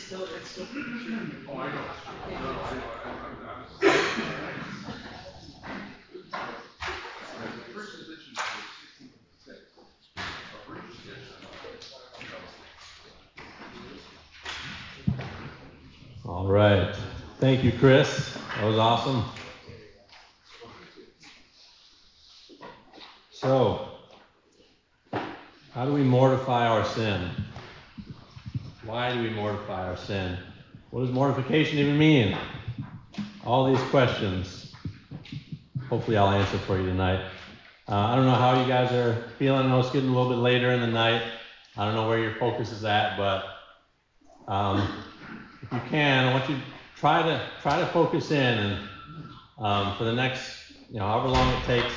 Oh, I know. No, the first edition was 1656. A British edition. All right. Thank you, Chris. That was awesome. So, how do we mortify our sin? Why do we mortify our sin? What does mortification even mean? All these questions. Hopefully I'll answer for you tonight. I don't know how you guys are feeling. I know it's getting a little bit later in the night. I don't know where your focus is at, but if you can, I want you to try to focus in, and for the next, however long it takes,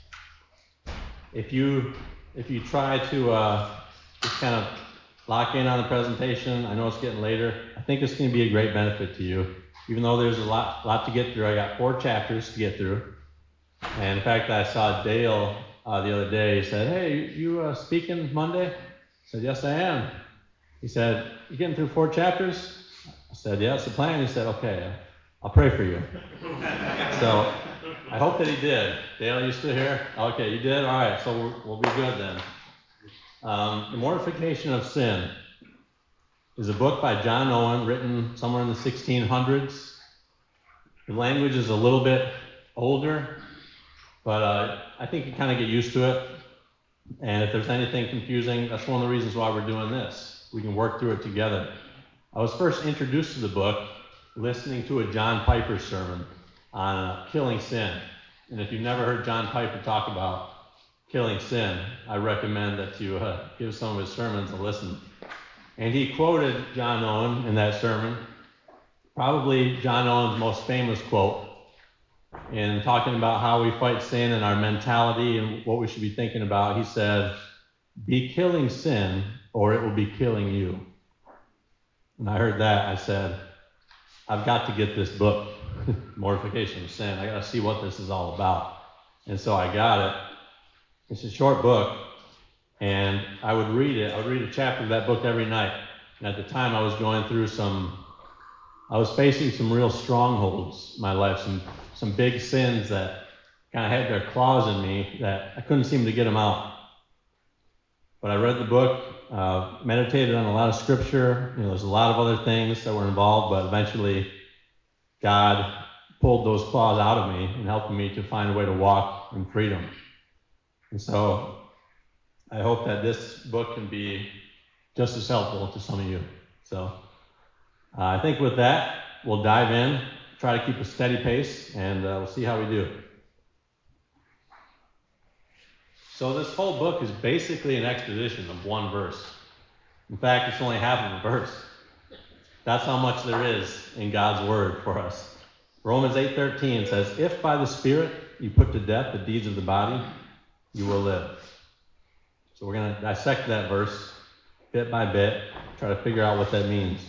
if you try to just kind of lock in on the presentation. I know it's getting later. I think it's going to be a great benefit to you, even though there's a lot to get through. I got 4 chapters to get through, and in fact, I saw Dale the other day. He said, "Hey, you speaking Monday?" I said, "Yes, I am." He said, "You getting through 4 chapters?" I said, "Yeah, it's the plan." He said, "Okay, I'll pray for you." So I hope that he did. Dale, you still here? Okay, you did? All right, so we'll be good then. The Mortification of Sin is a book by John Owen, written somewhere in the 1600s. The language is a little bit older, but I think you kind of get used to it. And if there's anything confusing, that's one of the reasons why we're doing this. We can work through it together. I was first introduced to the book listening to a John Piper sermon on killing sin. And if you've never heard John Piper talk about killing sin, I recommend that you give some of his sermons a listen. And he quoted John Owen in that sermon, probably John Owen's most famous quote, in talking about how we fight sin and our mentality and what we should be thinking about. He said, "Be killing sin, or it will be killing you." When I heard that, I said, I've got to get this book, Mortification of Sin. I got to see what this is all about. And so I got it. It's a short book, and I would read it. I would read a chapter of that book every night. And at the time, I was going through I was facing some real strongholds in my life, some big sins that kind of had their claws in me that I couldn't seem to get them out. But I read the book, meditated on a lot of scripture. There's a lot of other things that were involved, but eventually God pulled those claws out of me and helped me to find a way to walk in freedom. And so I hope that this book can be just as helpful to some of you. So I think with that, we'll dive in, try to keep a steady pace, and we'll see how we do. So this whole book is basically an exposition of one verse. In fact, it's only half of a verse. That's how much there is in God's word for us. Romans 8:13 says, "If by the Spirit you put to death the deeds of the body, you will live." So we're going to dissect that verse bit by bit, try to figure out what that means.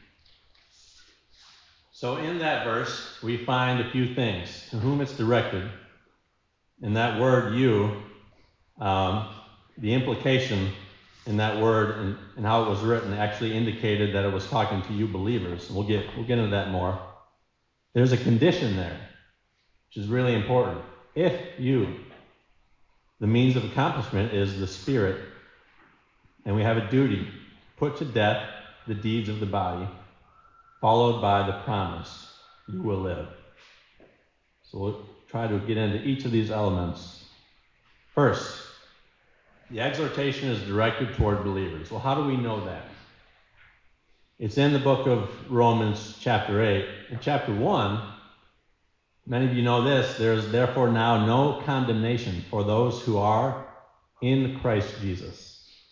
So in that verse, we find a few things. To whom it's directed. In that word, you, the implication in that word and how it was written actually indicated that it was talking to you believers. And we'll get into that more. There's a condition there, which is really important. If you, the means of accomplishment is the Spirit, and we have a duty, put to death the deeds of the body, followed by the promise, you will live. So we'll try to get into each of these elements. First, the exhortation is directed toward believers. Well, how do we know that? It's in the book of Romans chapter 8. In chapter 1, many of you know this, there is therefore now no condemnation for those who are in Christ Jesus.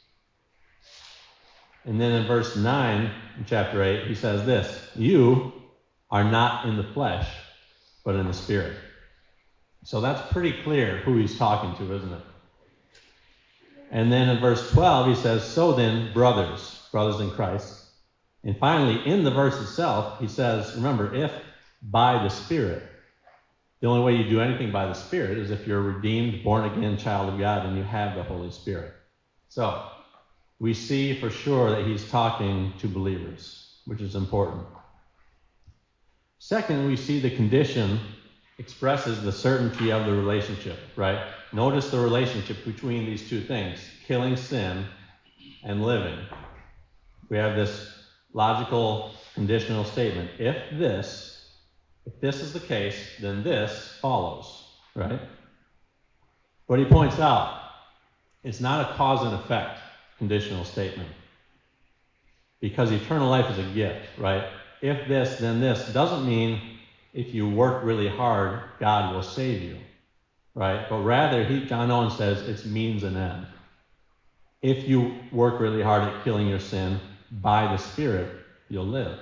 And then in verse 9 in chapter 8, he says this, "You are not in the flesh, but in the Spirit." So that's pretty clear who he's talking to, isn't it? And then in verse 12, he says, "So then, brothers in Christ." And finally, in the verse itself, he says, remember, if by the Spirit. The only way you do anything by the Spirit is if you're a redeemed, born-again child of God and you have the Holy Spirit. So we see for sure that he's talking to believers. which is important. Second, we see the condition expresses the certainty of the relationship, right? Notice the relationship between these two things, killing sin and living. We have this logical conditional statement. If this is the case, then this follows, right? But he points out, it's not a cause and effect conditional statement. Because eternal life is a gift, right? If this, then this doesn't mean if you work really hard, God will save you, right? But rather, John Owen says it's means and end. If you work really hard at killing your sin by the Spirit, you'll live.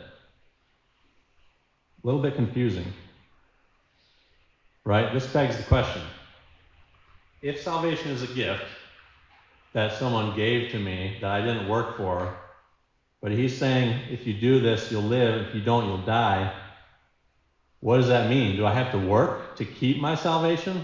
A little bit confusing, right? This begs the question. If salvation is a gift that someone gave to me that I didn't work for, but he's saying if you do this, you'll live. If you don't, you'll die. What does that mean? Do I have to work to keep my salvation?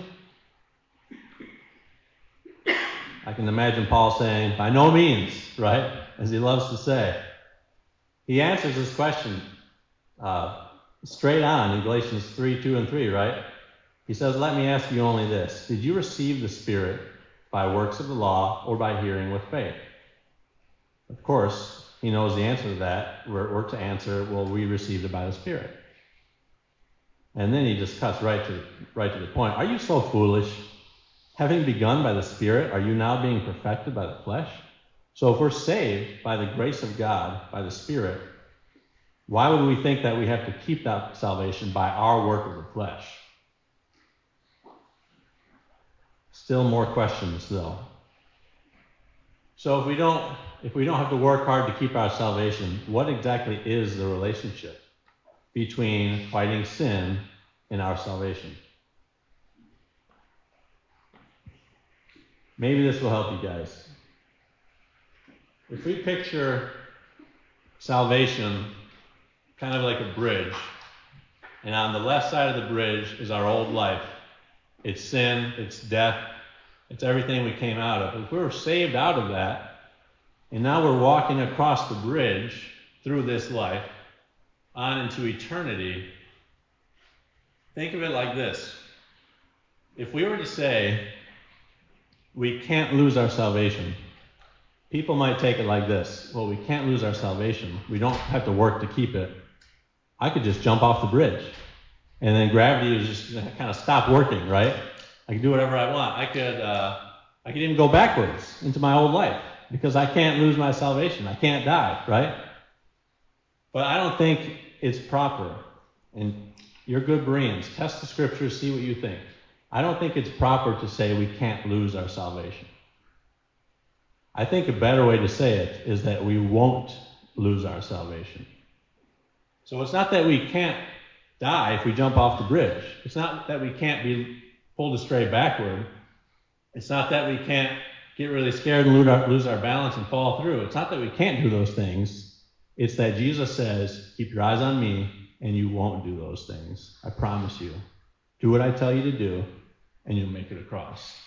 I can imagine Paul saying, by no means, right? As he loves to say. He answers this question straight on in Galatians 3:2 and 3, right? He says, let me ask you only this. Did you receive the Spirit by works of the law or by hearing with faith? Of course, he knows the answer to that. We're to answer, well, we received it by the Spirit. And then he just cuts right to the point. Are you so foolish? Having begun by the Spirit, are you now being perfected by the flesh? So if we're saved by the grace of God, by the Spirit, why would we think that we have to keep that salvation by our work of the flesh? Still more questions, though. So if we don't have to work hard to keep our salvation, what exactly is the relationship between fighting sin and our salvation? Maybe this will help you guys. If we picture salvation kind of like a bridge, and on the left side of the bridge is our old life. It's sin, it's death, it's everything we came out of. If we were saved out of that, and now we're walking across the bridge through this life on into eternity, think of it like this. If we were to say we can't lose our salvation, people might take it like this. Well, we can't lose our salvation. We don't have to work to keep it. I could just jump off the bridge. And then gravity is just going to kind of stop working, right? I can do whatever I want. I could even go backwards into my old life because I can't lose my salvation. I can't die, right? But I don't think it's proper. And you're good Bereans. Test the scriptures, see what you think. I don't think it's proper to say we can't lose our salvation. I think a better way to say it is that we won't lose our salvation. So it's not that we can't die if we jump off the bridge. It's not that we can't be pulled astray backward. It's not that we can't get really scared and lose our balance and fall through. It's not that we can't do those things. It's that Jesus says, keep your eyes on me, and you won't do those things. I promise you. Do what I tell you to do, and you'll make it across.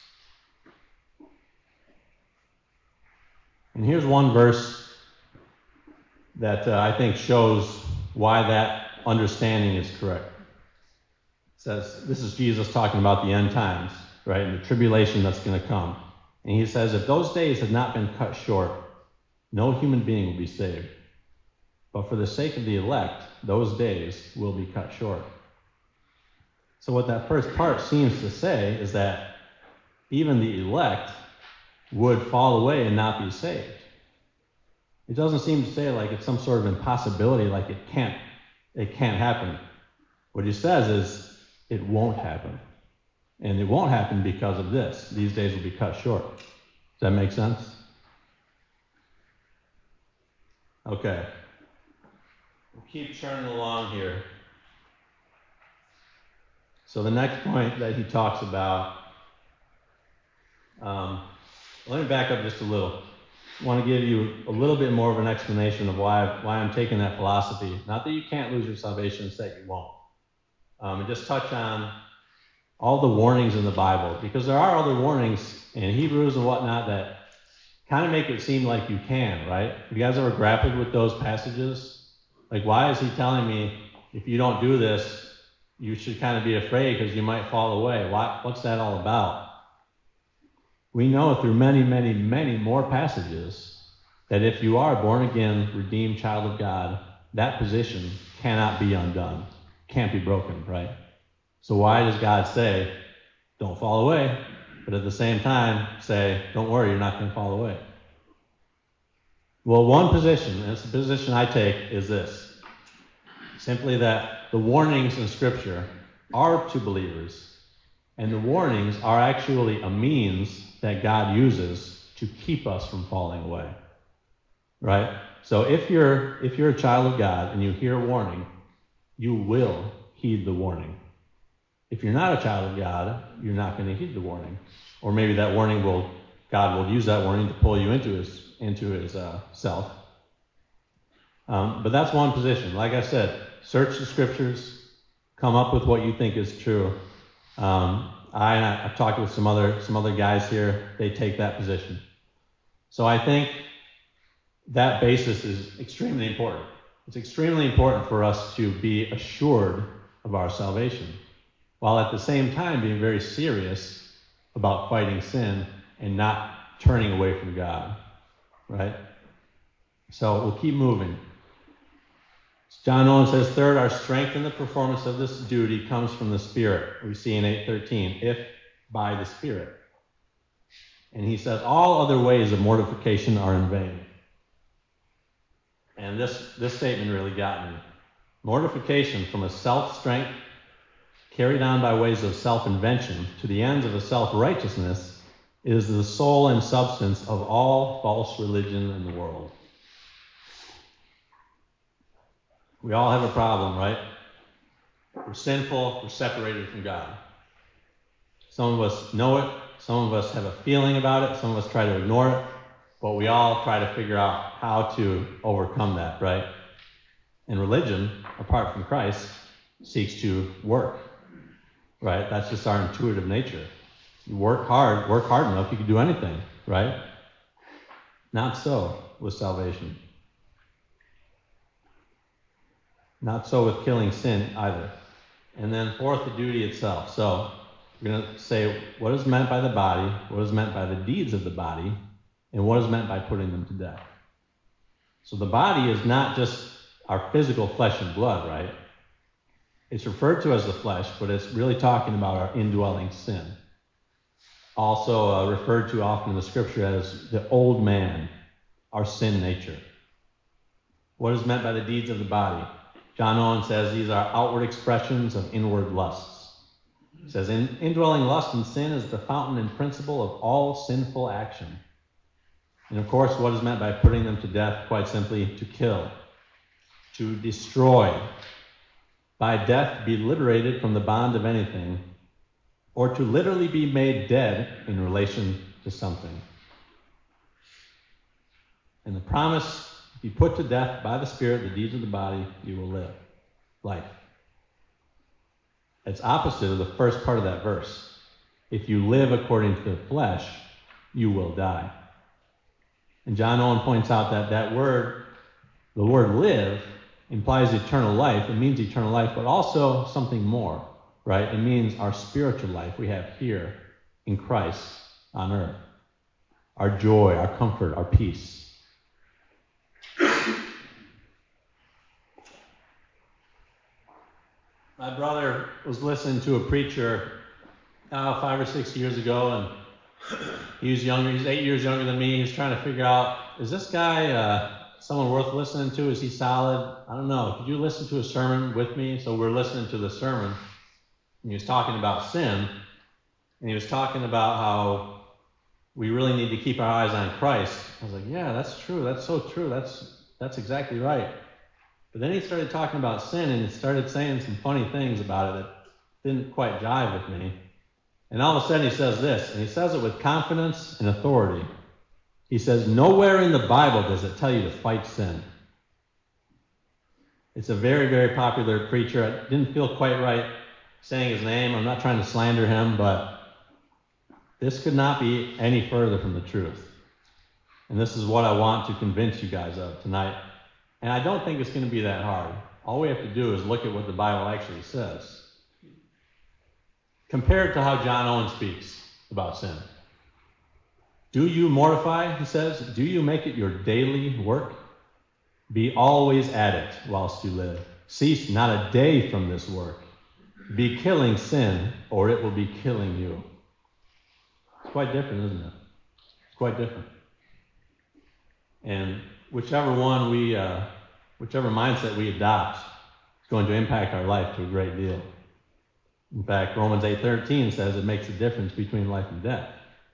And here's one verse that I think shows why that understanding is correct. It says, this is Jesus talking about the end times, right, and the tribulation that's going to come. And he says, if those days had not been cut short, no human being will be saved. But for the sake of the elect, those days will be cut short. So what that first part seems to say is that even the elect would fall away and not be saved. It doesn't seem to say like it's some sort of impossibility, like it can't happen. What he says is it won't happen. And it won't happen because of this. These days will be cut short. Does that make sense? Okay. We'll keep churning along here. So the next point that he talks about, let me back up just a little. I want to give you a little bit more of an explanation of why I'm taking that philosophy. Not that you can't lose your salvation, it's that you won't. And just touch on all the warnings in the Bible, because there are other warnings in Hebrews and whatnot that kind of make it seem like you can, right? Have you guys ever grappled with those passages? Like, why is he telling me if you don't do this, you should kind of be afraid because you might fall away? What's that all about? We know through many, many, many more passages that if you are born again, redeemed child of God, that position cannot be undone, can't be broken, right? So why does God say, don't fall away, but at the same time say, don't worry, you're not going to fall away? Well, one position, and it's the position I take, is this. Simply that the warnings in Scripture are to believers, and the warnings are actually a means that God uses to keep us from falling away. Right? So if you're a child of God and you hear a warning, you will heed the warning. If you're not a child of God, you're not going to heed the warning. Or maybe that warning God will use that warning to pull you into his self. But that's one position. Like I said, search the Scriptures, come up with what you think is true. I've talked with some other guys here. They take that position. So I think that basis is extremely important. It's extremely important for us to be assured of our salvation, while at the same time being very serious about fighting sin and not turning away from God, right? So we'll keep moving. John Owen says, third, our strength in the performance of this duty comes from the Spirit. We see in 8:13, if by the Spirit. And he says, all other ways of mortification are in vain. And this statement really got me. Mortification from a self-strength carried on by ways of self-invention to the ends of a self-righteousness is the soul and substance of all false religion in the world. We all have a problem, right? We're sinful, we're separated from God. Some of us know it, some of us have a feeling about it, some of us try to ignore it, but we all try to figure out how to overcome that, right? And religion, apart from Christ, seeks to work, right? That's just our intuitive nature. You work hard enough, you can do anything, right? Not so with salvation. Not so with killing sin either. And then fourth, the duty itself. So we're going to say what is meant by the body, what is meant by the deeds of the body, and what is meant by putting them to death. So the body is not just our physical flesh and blood, right? It's referred to as the flesh, but it's really talking about our indwelling sin. Also referred to often in the Scripture as the old man, our sin nature. What is meant by the deeds of the body? John Owen says these are outward expressions of inward lusts. He says, indwelling lust and sin is the fountain and principle of all sinful action. And of course, what is meant by putting them to death? Quite simply, to kill, to destroy. By death, be liberated from the bond of anything, or to literally be made dead in relation to something. And the promise, if you put to death by the Spirit the deeds of the body, you will live life. It's opposite of the first part of that verse. If you live according to the flesh, you will die. And John Owen points out that the word live, implies eternal life. It means eternal life, but also something more, right? It means our spiritual life we have here in Christ on earth. Our joy, our comfort, our peace. My brother was listening to a preacher 5 or 6 years ago, and he was younger. He's 8 years younger than me. He's trying to figure out, is this guy someone worth listening to? Is he solid? I don't know. Could you listen to a sermon with me? So we're listening to the sermon, and he was talking about sin, and he was talking about how we really need to keep our eyes on Christ. I was like, yeah, that's true. That's so true. That's exactly right. But then he started talking about sin, and he started saying some funny things about it that didn't quite jive with me. And all of a sudden he says this, and he says it with confidence and authority. He says, nowhere in the Bible does it tell you to fight sin. It's a very, very popular preacher. I didn't feel quite right saying his name. I'm not trying to slander him, but this could not be any further from the truth. And this is what I want to convince you guys of tonight. And I don't think it's going to be that hard. All we have to do is look at what the Bible actually says. Compare it to how John Owen speaks about sin. Do you mortify, he says, do you make it your daily work? Be always at it whilst you live. Cease not a day from this work. Be killing sin, or it will be killing you. It's quite different, isn't it? It's quite different. And whichever mindset we adopt is going to impact our life to a great deal. In fact, Romans 8:13 says it makes a difference between life and death.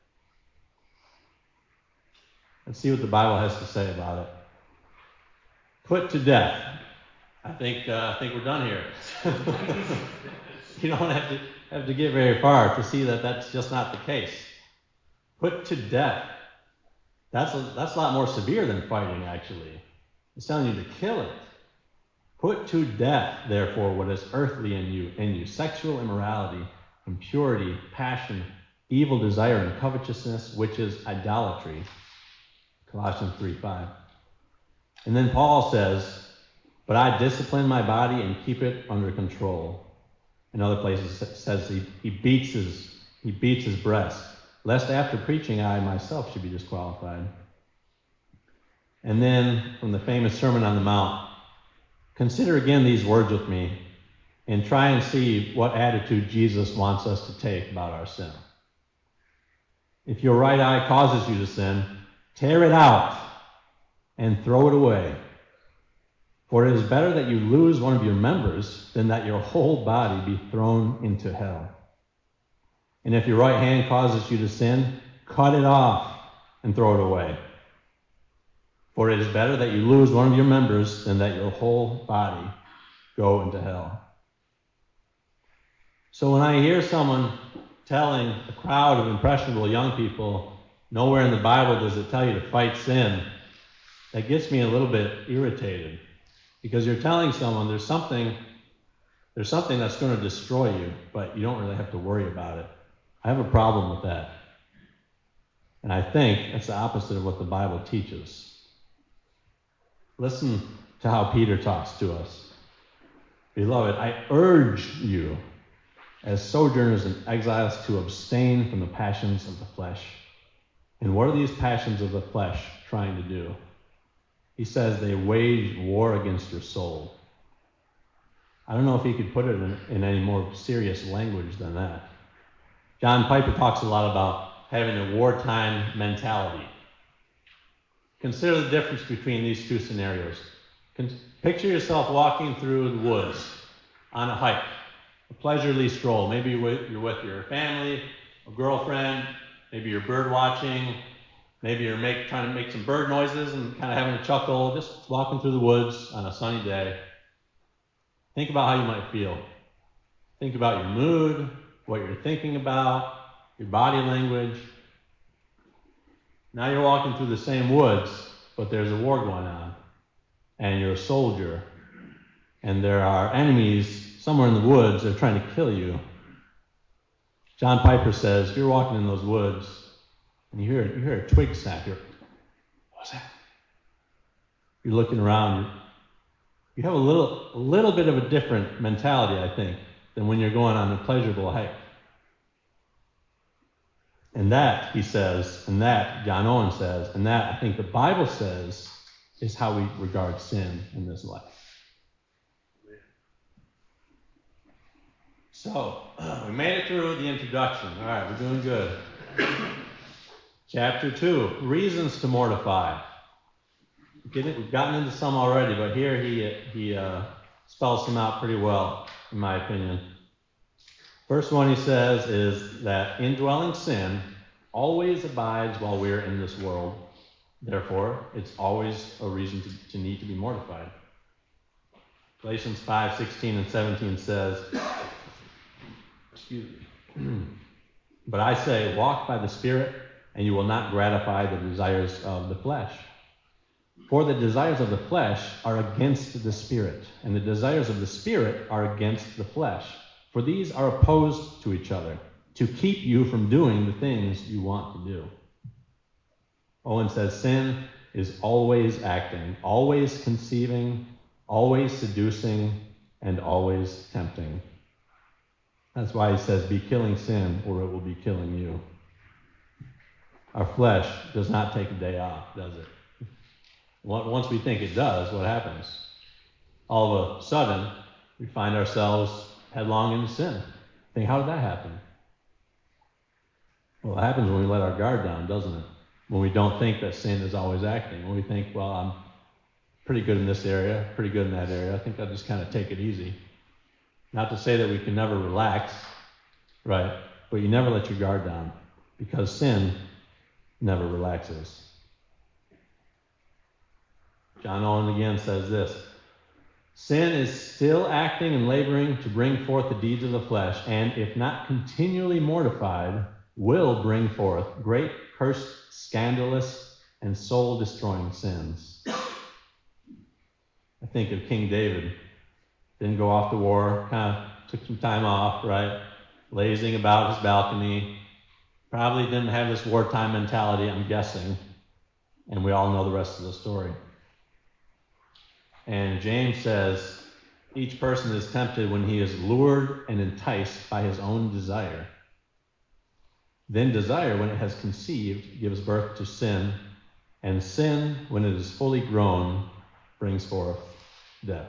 Let's see what the Bible has to say about it. Put to death. I think we're done here. You don't have to get very far to see that that's just not the case. Put to death. That's a lot more severe than fighting, actually. It's telling you to kill it. Put to death, therefore, what is earthly in you, sexual immorality, impurity, passion, evil desire, and covetousness, which is idolatry. Colossians 3:5. And then Paul says, but I discipline my body and keep it under control. In other places it says he beats his breast, lest after preaching I myself should be disqualified. And then from the famous Sermon on the Mount, consider again these words with me and try and see what attitude Jesus wants us to take about our sin. If your right eye causes you to sin, tear it out and throw it away. For it is better that you lose one of your members than that your whole body be thrown into hell. And if your right hand causes you to sin, cut it off and throw it away. For it is better that you lose one of your members than that your whole body go into hell. So when I hear someone telling a crowd of impressionable young people, nowhere in the Bible does it tell you to fight sin, that gets me a little bit irritated. Because you're telling someone there's something that's going to destroy you, but you don't really have to worry about it. I have a problem with that. And I think that's the opposite of what the Bible teaches. Listen to how Peter talks to us. Beloved, I urge you, as sojourners and exiles, to abstain from the passions of the flesh. And what are these passions of the flesh trying to do? He says they wage war against your soul. I don't know if he could put it in any more serious language than that. John Piper talks a lot about having a wartime mentality. Consider the difference between these two scenarios. Picture yourself walking through the woods on a hike, a leisurely stroll. Maybe you're with your family, a girlfriend, maybe you're bird watching, maybe you're trying to make some bird noises and kind of having a chuckle, just walking through the woods on a sunny day. Think about how you might feel. Think about your mood, what you're thinking about, your body language. Now you're walking through the same woods, but there's a war going on, and you're a soldier, and there are enemies somewhere in the woods that are trying to kill you. John Piper says, if you're walking in those woods, and you hear a twig snap, what's that? You're looking around, you have a little bit of a different mentality, I think, than when you're going on a pleasurable hike. And that, he says, and that, John Owen says, and that, I think the Bible says, is how we regard sin in this life. So, we made it through the introduction. All right, we're doing good. Chapter 2, reasons to mortify. We've gotten into some already, but here he spells some out pretty well, in my opinion. First one he says is that indwelling sin always abides while we are in this world. Therefore, it's always a reason to need to be mortified. Galatians 5:16 and 17 says, but I say, walk by the Spirit, and you will not gratify the desires of the flesh. For the desires of the flesh are against the Spirit, and the desires of the Spirit are against the flesh. For these are opposed to each other, to keep you from doing the things you want to do. Owen says sin is always acting, always conceiving, always seducing, and always tempting. That's why he says, be killing sin, or it will be killing you. Our flesh does not take a day off, does it? Once we think it does, what happens? All of a sudden, we find ourselves headlong into sin. Think, how did that happen? Well, it happens when we let our guard down, doesn't it? When we don't think that sin is always acting. When we think, well, I'm pretty good in this area, pretty good in that area. I think I'll just kind of take it easy. Not to say that we can never relax, right? But you never let your guard down, because sin never relaxes. John Owen again says this: sin is still acting and laboring to bring forth the deeds of the flesh, and if not continually mortified, will bring forth great, cursed, scandalous, and soul-destroying sins. I think of King David. Didn't go off to war, kind of took some time off, right? Lazing about his balcony. Probably didn't have this wartime mentality, I'm guessing. And we all know the rest of the story. And James says, each person is tempted when he is lured and enticed by his own desire. Then desire, when it has conceived, gives birth to sin. And sin, when it is fully grown, brings forth death.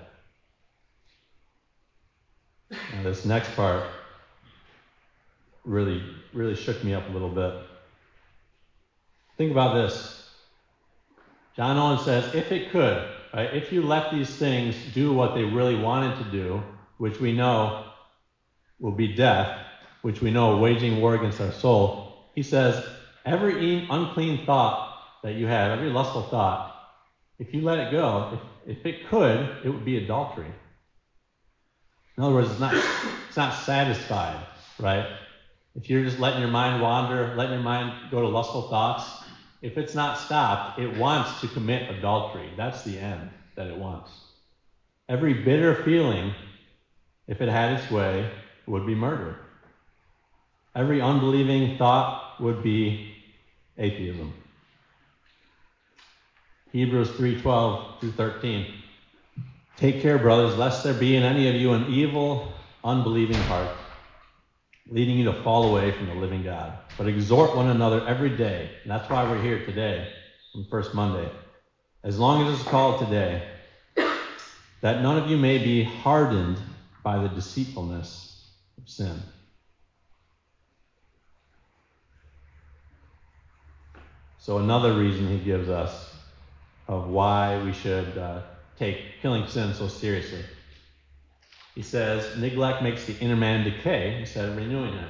Now, this next part really shook me up a little bit. Think about this. John Owen says, if it could, right, if you let these things do what they really wanted to do, which we know will be death, which we know waging war against our soul, he says, every unclean thought that you have, every lustful thought, if you let it go, if it could, it would be adultery. In other words, it's not satisfied, right? If you're just letting your mind wander, letting your mind go to lustful thoughts, if it's not stopped, it wants to commit adultery. That's the end that it wants. Every bitter feeling, if it had its way, would be murder. Every unbelieving thought would be atheism. Hebrews 3:12 through 13. Take care, brothers, lest there be in any of you an evil, unbelieving heart, leading you to fall away from the living God. But exhort one another every day, and that's why we're here today, on First Monday, as long as it's called today, that none of you may be hardened by the deceitfulness of sin. So another reason he gives us of why we should take killing sin so seriously. He says, neglect makes the inner man decay instead of renewing him.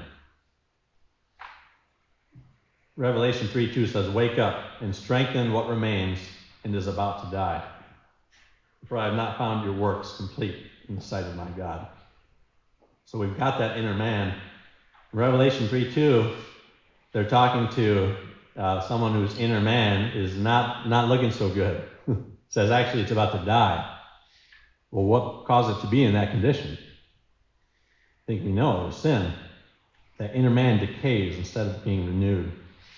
Revelation 3:2 says, wake up and strengthen what remains and is about to die. For I have not found your works complete in the sight of my God. So we've got that inner man. In Revelation 3:2, they're talking to someone whose inner man is not looking so good. It says actually it's about to die. Well, what caused it to be in that condition? I think we know it was sin. That inner man decays instead of being renewed.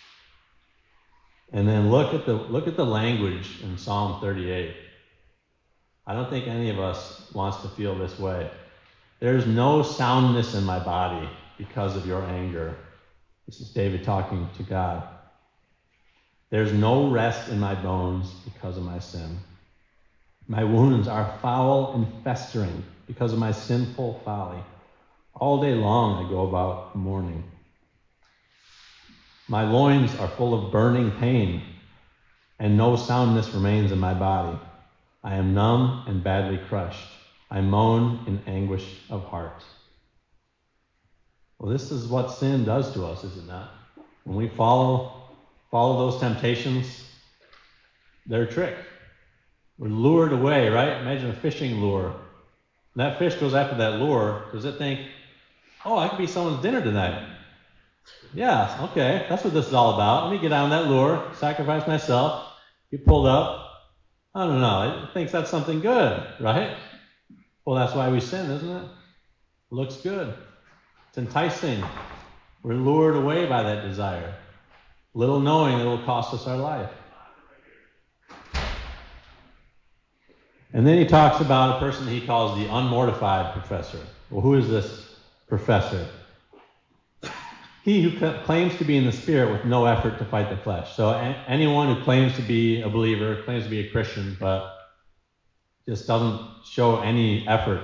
And then look at the language in Psalm 38. I don't think any of us wants to feel this way. There's no soundness in my body because of your anger. This is David talking to God. There's no rest in my bones because of my sin. My wounds are foul and festering because of my sinful folly. All day long I go about mourning. My loins are full of burning pain, and no soundness remains in my body. I am numb and badly crushed. I moan in anguish of heart. Well, this is what sin does to us, is it not? When we follow those temptations, they're a trick. We're lured away, right? Imagine a fishing lure. And that fish goes after that lure. Does it think, oh, I could be someone's dinner tonight? Yeah, okay, that's what this is all about. Let me get on that lure, sacrifice myself, get pulled up. I don't know, it thinks that's something good, right? Well, that's why we sin, isn't it? It looks good. It's enticing. We're lured away by that desire, little knowing that it will cost us our life. And then he talks about a person he calls the unmortified professor. Well, who is this professor? He who claims to be in the Spirit with no effort to fight the flesh. So anyone who claims to be a believer, claims to be a Christian, but just doesn't show any effort.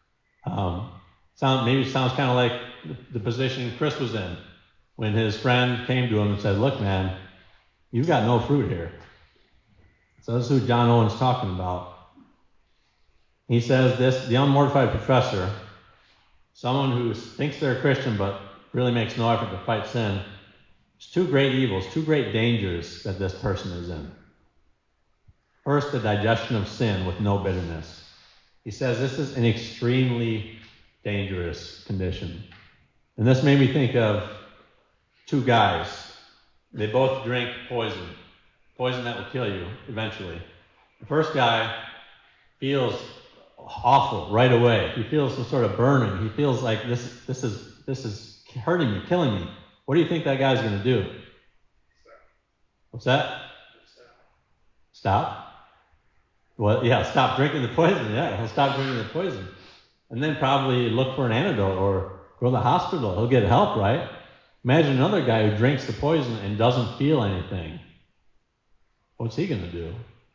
Maybe sounds kind of like the position Chris was in when his friend came to him and said, look, man, you've got no fruit here. So this is who John Owen's talking about. He says this, the unmortified professor, someone who thinks they're a Christian but really makes no effort to fight sin. There's two great evils, two great dangers that this person is in. First, the digestion of sin with no bitterness. He says this is an extremely dangerous condition. And this made me think of two guys. They both drink poison that will kill you eventually. The first guy feels awful right away. He feels some sort of burning. He feels like this is hurting me, killing me. What do you think that guy's going to do? What's that? Stop? Well, yeah, stop drinking the poison. Yeah, he'll stop drinking the poison. And then probably look for an antidote or go to the hospital. He'll get help, right? Imagine another guy who drinks the poison and doesn't feel anything. What's he going to do?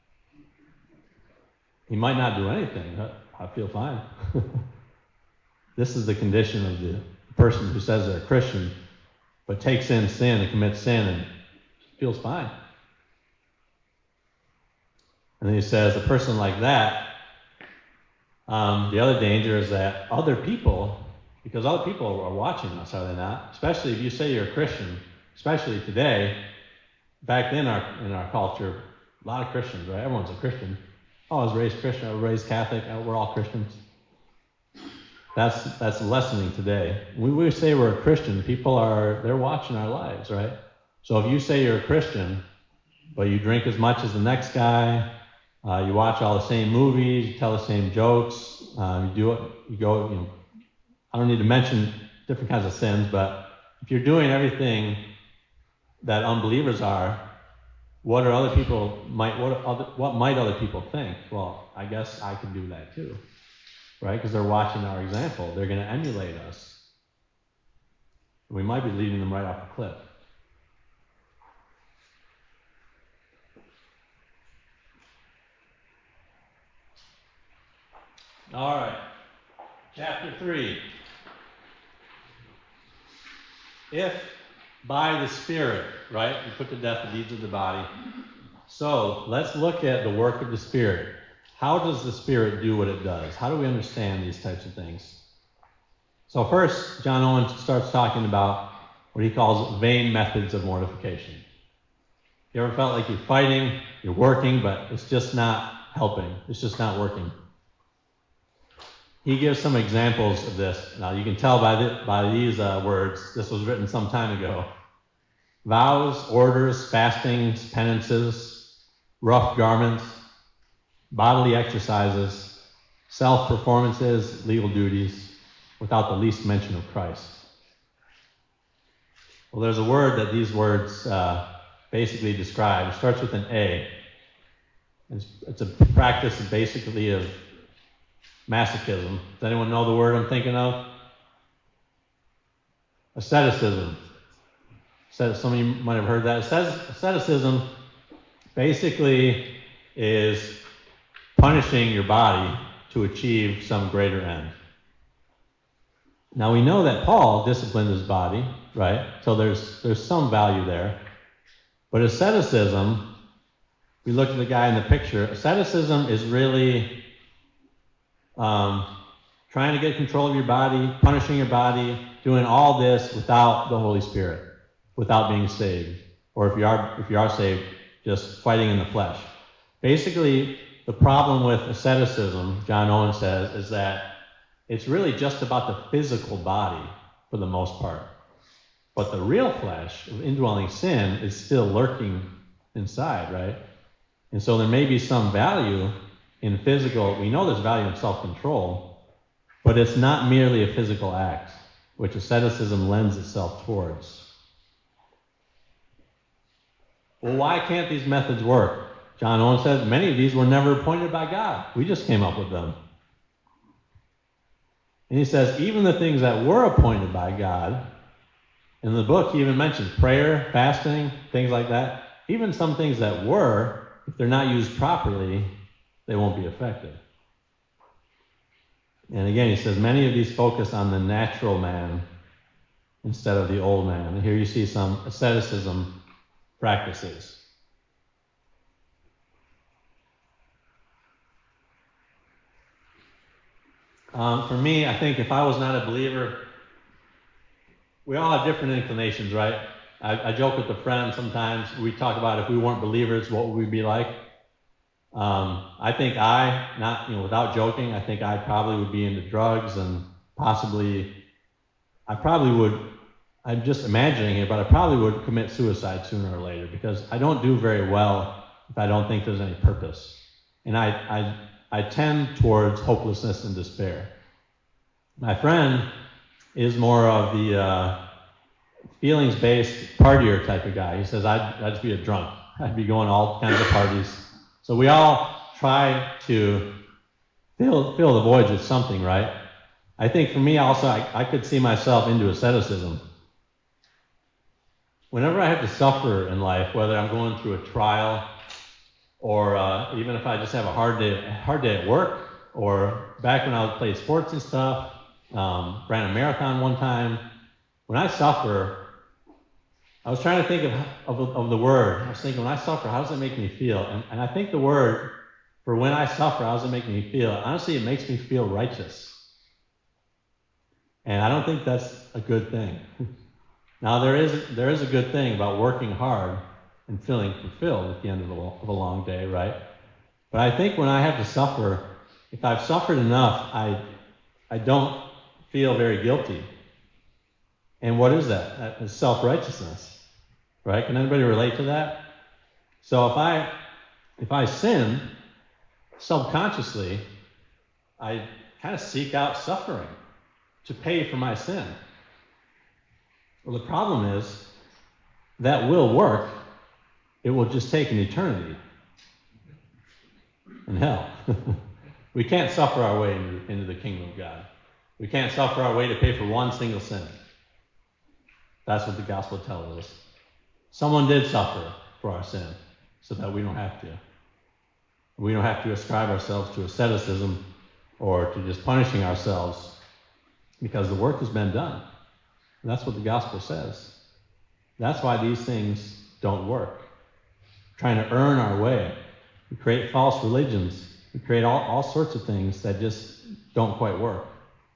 He might not do anything. I feel fine. This is the condition of the person who says they're a Christian, but takes in sin and commits sin and feels fine. And then he says a person like that, the other danger is that other people, because other people are watching us, are they not? Especially if you say you're a Christian, especially today. Back then in our culture, a lot of Christians, right? Everyone's a Christian. Oh, I was raised Christian, I was raised Catholic, we're all Christians. That's lessening today. When we say we're a Christian, they're watching our lives, right? So if you say you're a Christian, but you drink as much as the next guy, you watch all the same movies, you tell the same jokes, I don't need to mention different kinds of sins, but if you're doing everything that unbelievers are, what might other people think? Well, I guess I can do that too, right? Because they're watching our example. They're going to emulate us. We might be leading them right off the cliff. All right, chapter 3. If by the Spirit, right, you put to death the deeds of the body. So let's look at the work of the Spirit. How does the Spirit do what it does? How do we understand these types of things? So first, John Owen starts talking about what he calls vain methods of mortification. You ever felt like you're fighting, you're working, but it's just not helping. It's just not working. He gives some examples of this. Now you can tell by these words, this was written some time ago. Vows, orders, fastings, penances, rough garments, bodily exercises, self-performances, legal duties, without the least mention of Christ. Well, there's a word that these words basically describe. It starts with an A. It's a practice basically of masochism. Does anyone know the word I'm thinking of? Asceticism. Some of you might have heard that. Asceticism basically is punishing your body to achieve some greater end. Now we know that Paul disciplined his body, right? So there's some value there. But asceticism, we look at the guy in the picture, asceticism is really trying to get control of your body, punishing your body, doing all this without the Holy Spirit, without being saved. Or if you are saved, just fighting in the flesh. Basically, the problem with asceticism, John Owen says, is that it's really just about the physical body for the most part. But the real flesh of indwelling sin is still lurking inside, right? And so there may be some value in physical, we know there's value in self-control, but it's not merely a physical act, which asceticism lends itself towards. Well, why can't these methods work? John Owen says many of these were never appointed by God. We just came up with them. And he says even the things that were appointed by God, in the book he even mentions prayer, fasting, things like that. Even some things that were, if they're not used properly, they won't be effective. And again, he says many of these focus on the natural man instead of the old man. And here you see some asceticism practices. For me, I think if I was not a believer, we all have different inclinations, right? I joke with a friend sometimes. We talk about if we weren't believers, what would we be like? I think without joking, I think I probably would be into drugs and I'm just imagining it, but I probably would commit suicide sooner or later because I don't do very well if I don't think there's any purpose. And I tend towards hopelessness and despair. My friend is more of the feelings-based partier type of guy. He says, I'd just be a drunk. I'd be going to all kinds of parties. So we all try to fill the voids with something, right? I think for me also, I could see myself into asceticism. Whenever I have to suffer in life, whether I'm going through a trial or even if I just have a hard day at work, or back when I played sports and stuff, ran a marathon one time, when I suffer, I was trying to think of the word. I was thinking, when I suffer, how does it make me feel? And I think the word for when I suffer, how does it make me feel? Honestly, it makes me feel righteous. And I don't think that's a good thing. Now, there is a good thing about working hard and feeling fulfilled at the end of a long day, right? But I think when I have to suffer, if I've suffered enough, I don't feel very guilty. And what is that? That is self-righteousness. Right? Can anybody relate to that? So if I sin subconsciously, I kind of seek out suffering to pay for my sin. Well, the problem is that will work. It will just take an eternity in hell. We can't suffer our way into the kingdom of God. We can't suffer our way to pay for one single sin. That's what the gospel tells us. Someone did suffer for our sin so that we don't have to. We don't have to ascribe ourselves to asceticism or to just punishing ourselves because the work has been done. And that's what the gospel says. That's why these things don't work. Trying to earn our way. We create false religions. We create all sorts of things that just don't quite work.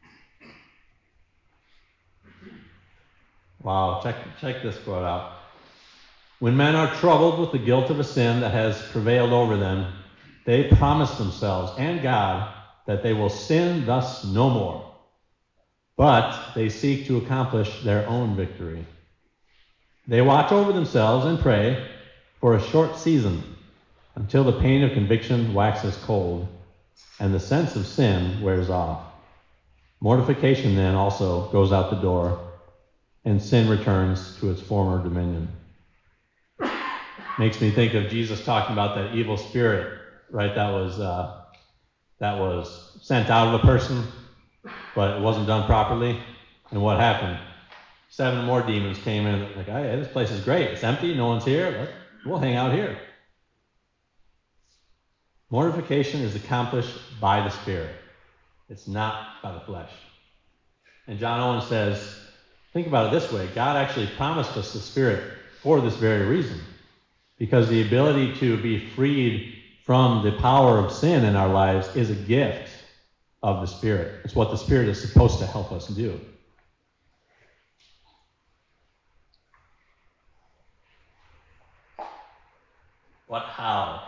Wow, check this quote out. When men are troubled with the guilt of a sin that has prevailed over them, they promise themselves and God that they will sin thus no more. But they seek to accomplish their own victory. They watch over themselves and pray for a short season until the pain of conviction waxes cold and the sense of sin wears off. Mortification then also goes out the door and sin returns to its former dominion. Makes me think of Jesus talking about that evil spirit, right? That was sent out of a person, but it wasn't done properly. And what happened? 7 more demons came in, like, hey, this place is great. It's empty. No one's here. We'll hang out here. Mortification is accomplished by the Spirit. It's not by the flesh. And John Owen says, think about it this way. God actually promised us the Spirit for this very reason. Because the ability to be freed from the power of sin in our lives is a gift of the Spirit. It's what the Spirit is supposed to help us do. But how?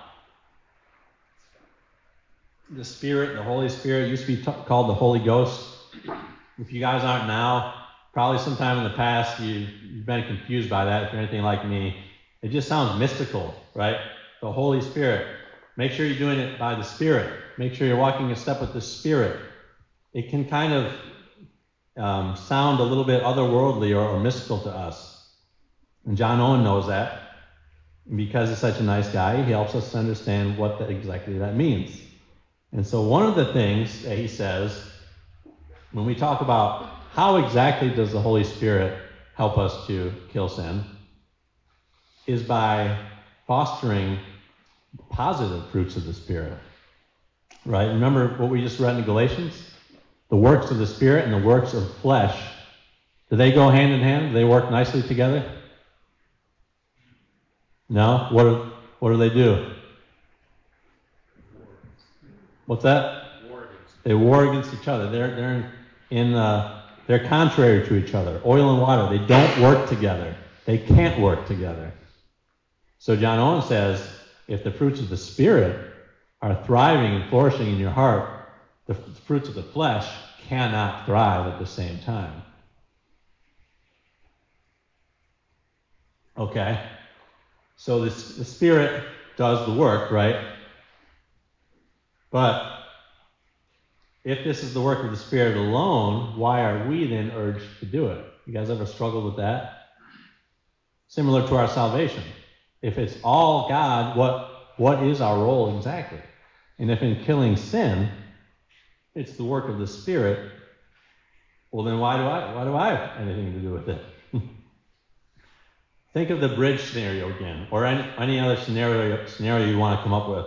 The Spirit, the Holy Spirit, used to be called the Holy Ghost. If you guys aren't now, probably sometime in the past you've been confused by that if you're anything like me. It just sounds mystical, right? The Holy Spirit. Make sure you're doing it by the Spirit. Make sure you're walking a step with the Spirit. It can kind of sound a little bit otherworldly or mystical to us. And John Owen knows that. And because he's such a nice guy, he helps us understand what exactly that means. And so one of the things that he says, when we talk about how exactly does the Holy Spirit help us to kill sin, is by fostering positive fruits of the Spirit. Right? Remember what we just read in Galatians? The works of the Spirit and the works of flesh. Do they go hand in hand? Do they work nicely together? No? What do they do? What's that? They war against each other. They're contrary to each other. Oil and water, they don't work together. They can't work together. So John Owen says, if the fruits of the Spirit are thriving and flourishing in your heart, the fruits of the flesh cannot thrive at the same time. Okay? So the Spirit does the work, right? But if this is the work of the Spirit alone, why are we then urged to do it? You guys ever struggled with that? Similar to our salvation. If it's all God, what is our role exactly? And if in killing sin, it's the work of the Spirit, well then why do I have anything to do with it? Think of the bridge scenario again, or any other scenario you want to come up with.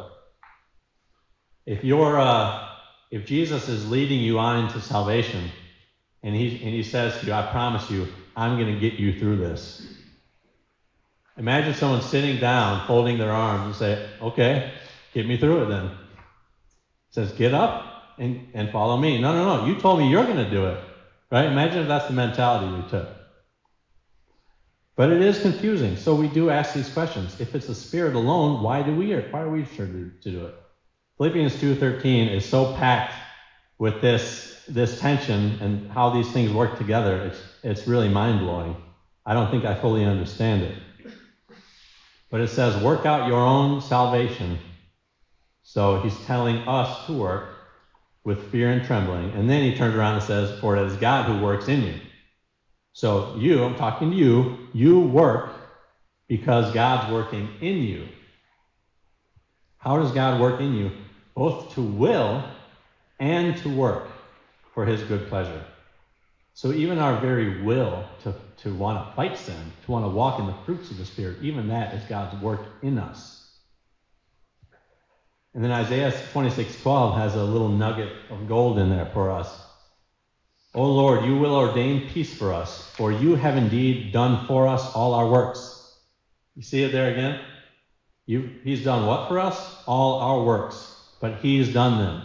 If Jesus is leading you on into salvation, and he says to you, I promise you, I'm going to get you through this. Imagine someone sitting down, folding their arms, and say, okay, get me through it then. He says, get up and follow me. No, you told me you're going to do it. Right? Imagine if that's the mentality we took. But it is confusing, so we do ask these questions. If it's the Spirit alone, why are we sure to do it? Philippians 2:13 is so packed with this tension and how these things work together. It's really mind-blowing. I don't think I fully understand it. But it says, work out your own salvation. So he's telling us to work with fear and trembling. And then he turns around and says, for it is God who works in you. So I'm talking to you work because God's working in you. How does God work in you? Both to will and to work for his good pleasure. So even our very will to want to fight sin, to want to walk in the fruits of the Spirit, even that is God's work in us. And then Isaiah 26:12 has a little nugget of gold in there for us. O Lord, you will ordain peace for us, for you have indeed done for us all our works. You see it there again? He's done what for us? All our works. But he's done them.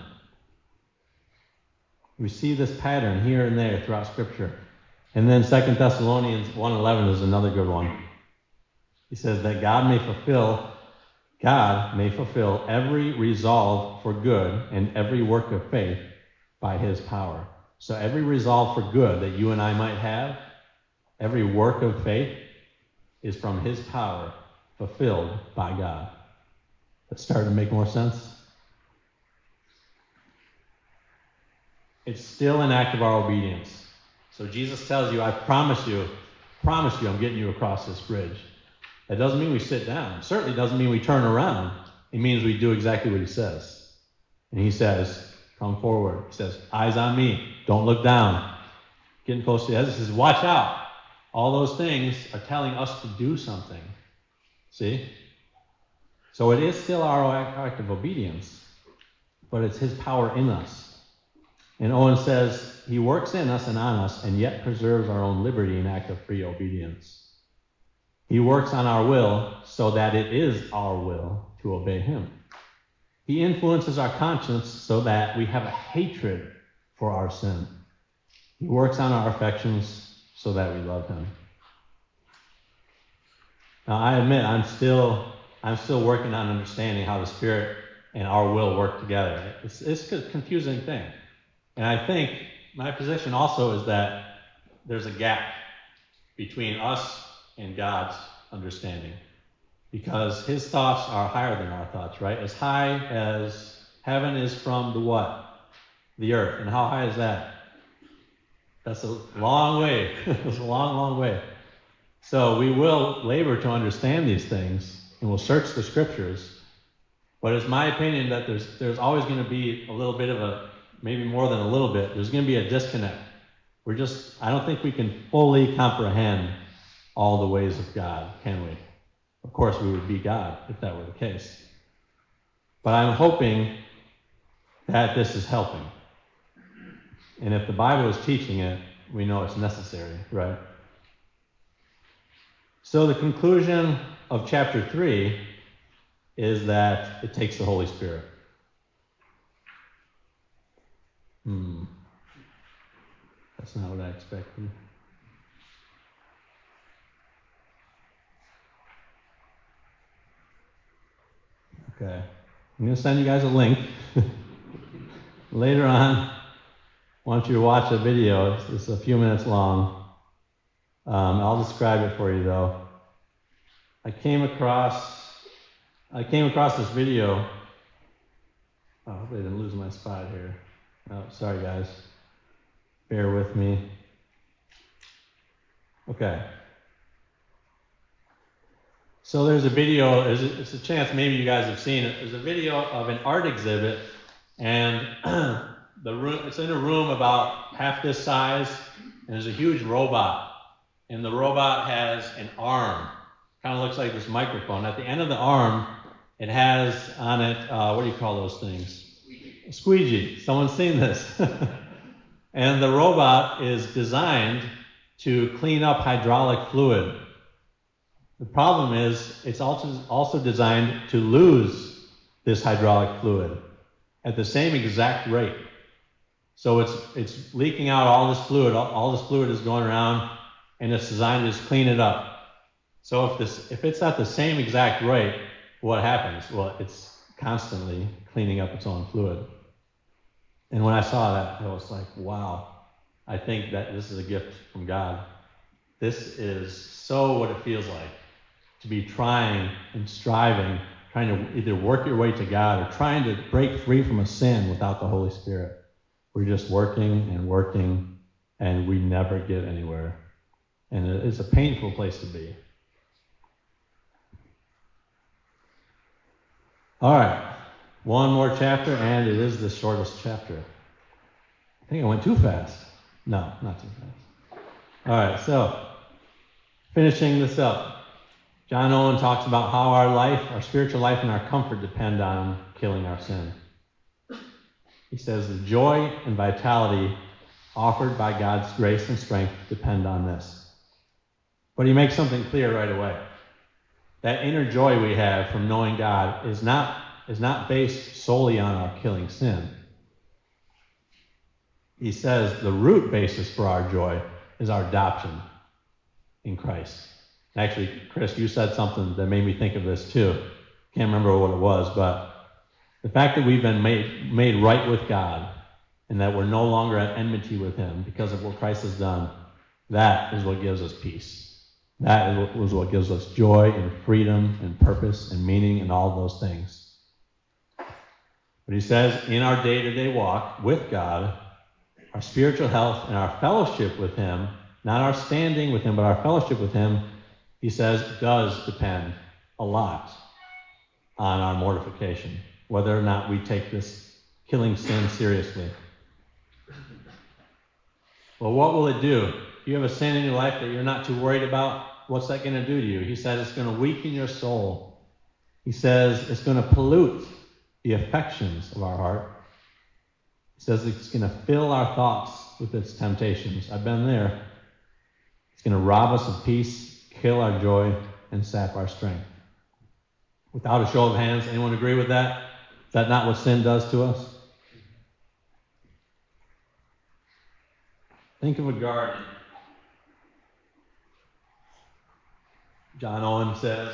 We see this pattern here and there throughout Scripture. And then 2 Thessalonians 1:11 is another good one. He says that God may fulfill every resolve for good and every work of faith by his power. So every resolve for good that you and I might have, every work of faith is from his power fulfilled by God. That's starting to make more sense? It's still an act of our obedience. So Jesus tells you, I promise you, I'm getting you across this bridge. That doesn't mean we sit down. It certainly doesn't mean we turn around. It means we do exactly what he says. And he says, come forward. He says, eyes on me. Don't look down. Getting close to the edge. He says, watch out. All those things are telling us to do something. See? So it is still our act of obedience, but it's his power in us. And Owen says, he works in us and on us, and yet preserves our own liberty in act of free obedience. He works on our will so that it is our will to obey him. He influences our conscience so that we have a hatred for our sin. He works on our affections so that we love him. Now, I admit I'm still working on understanding how the Spirit and our will work together. It's a confusing thing. And I think my position also is that there's a gap between us and God's understanding. Because his thoughts are higher than our thoughts, right? As high as heaven is from the what? The earth. And how high is that? That's a long way. It's a long, long way. So we will labor to understand these things, and we'll search the scriptures. But it's my opinion that there's always going to be a little bit of a, maybe more than a little bit, there's going to be a disconnect. I don't think we can fully comprehend all the ways of God, can we? Of course, we would be God if that were the case. But I'm hoping that this is helping. And if the Bible is teaching it, we know it's necessary, right? So the conclusion of chapter 3 is that it takes the Holy Spirit. That's not what I expected. Okay. I'm going to send you guys a link. Later on, I want you to watch a video. It's a few minutes long. I'll describe it for you, though. I came across this video. Oh, I hope I didn't lose my spot here. Oh, sorry, guys. Bear with me. Okay. So there's a video. It's a chance maybe you guys have seen it. There's a video of an art exhibit, and it's in a room about half this size, and there's a huge robot, and the robot has an arm. Kind of looks like this microphone. At the end of the arm, it has on it, what do you call those things? A squeegee. Someone's seen this. And the robot is designed to clean up hydraulic fluid. The problem is it's also designed to lose this hydraulic fluid at the same exact rate. So it's leaking out all this fluid. All this fluid is going around, and it's designed to just clean it up. So if it's at the same exact rate, what happens? Well, it's constantly cleaning up its own fluid. And when I saw that, I was like, wow, I think that this is a gift from God. This is so what it feels like to be trying and striving, trying to either work your way to God or trying to break free from a sin without the Holy Spirit. We're just working, and we never get anywhere. And it's a painful place to be. All right, one more chapter, and it is the shortest chapter. I think I went too fast. No, not too fast. All right, so finishing this up, John Owen talks about how our spiritual life and our comfort depend on killing our sin. He says the joy and vitality offered by God's grace and strength depend on this. But he makes something clear right away. That inner joy we have from knowing God is not based solely on our killing sin. He says the root basis for our joy is our adoption in Christ. Actually, Chris, you said something that made me think of this too. Can't remember what it was, but the fact that we've been made right with God and that we're no longer at enmity with him because of what Christ has done, that is what gives us peace. That was what gives us joy and freedom and purpose and meaning and all those things. But he says in our day-to-day walk with God, our spiritual health and our fellowship with him, not our standing with him, but our fellowship with him, he says, does depend a lot on our mortification, whether or not we take this killing sin seriously. Well, what will it do? If you have a sin in your life that you're not too worried about, what's that going to do to you? He says it's going to weaken your soul. He says it's going to pollute the affections of our heart. He says it's going to fill our thoughts with its temptations. I've been there. It's going to rob us of peace, kill our joy, and sap our strength. Without a show of hands, anyone agree with that? Is that not what sin does to us? Think of a garden. John Owen says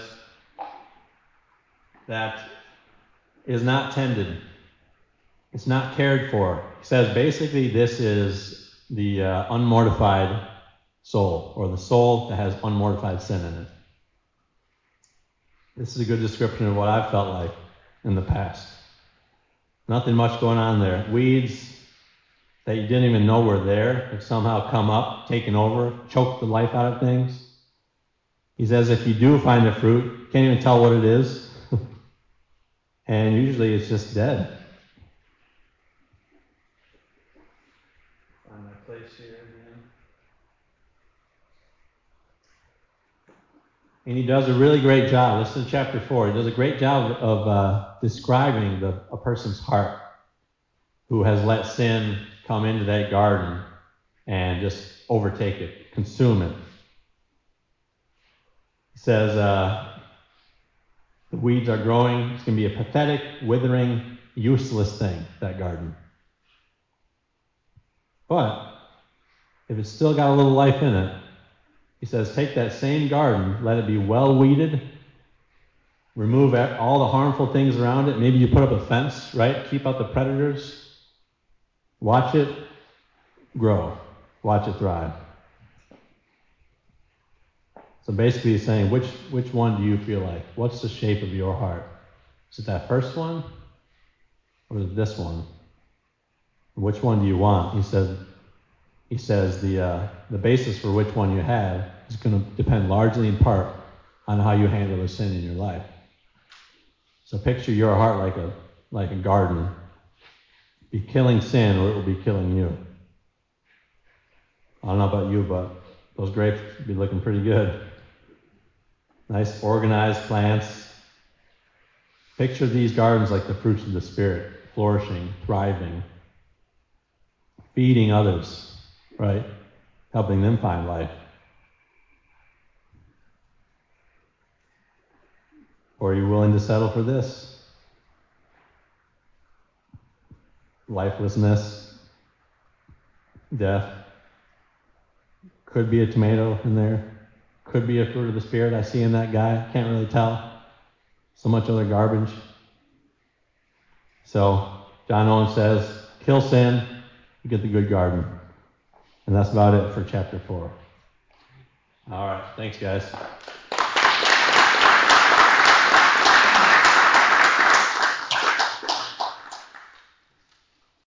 that is not tended. It's not cared for. He says basically this is the unmortified soul, or the soul that has unmortified sin in it. This is a good description of what I've felt like in the past. Nothing much going on there. Weeds that you didn't even know were there have somehow come up, taken over, choked the life out of things. He says if you do find a fruit, can't even tell what it is, and usually it's just dead. Find my place here again. And he does a really great job. Listen to chapter 4. He does a great job of describing a person's heart who has let sin come into that garden and just overtake it, consume it. He says the weeds are growing. It's going to be a pathetic, withering, useless thing, that garden. But if it's still got a little life in it, he says take that same garden, let it be well weeded, remove all the harmful things around it. Maybe you put up a fence, right? Keep out the predators. Watch it grow. Watch it thrive. So basically he's saying, which one do you feel like? What's the shape of your heart? Is it that first one? Or is it this one? Which one do you want? He says the basis for which one you have is going to depend largely in part on how you handle the sin in your life. So picture your heart like a garden. Be killing sin or it will be killing you. I don't know about you, but those grapes be looking pretty good. Nice organized plants. Picture these gardens like the fruits of the Spirit, flourishing, thriving, feeding others, right? Helping them find life. Or are you willing to settle for this? Lifelessness, death. Could be a tomato in there. Could be a fruit of the Spirit I see in that guy. Can't really tell. So much other garbage. So John Owen says, kill sin, you get the good garden. And that's about it for chapter 4. All right. Thanks, guys.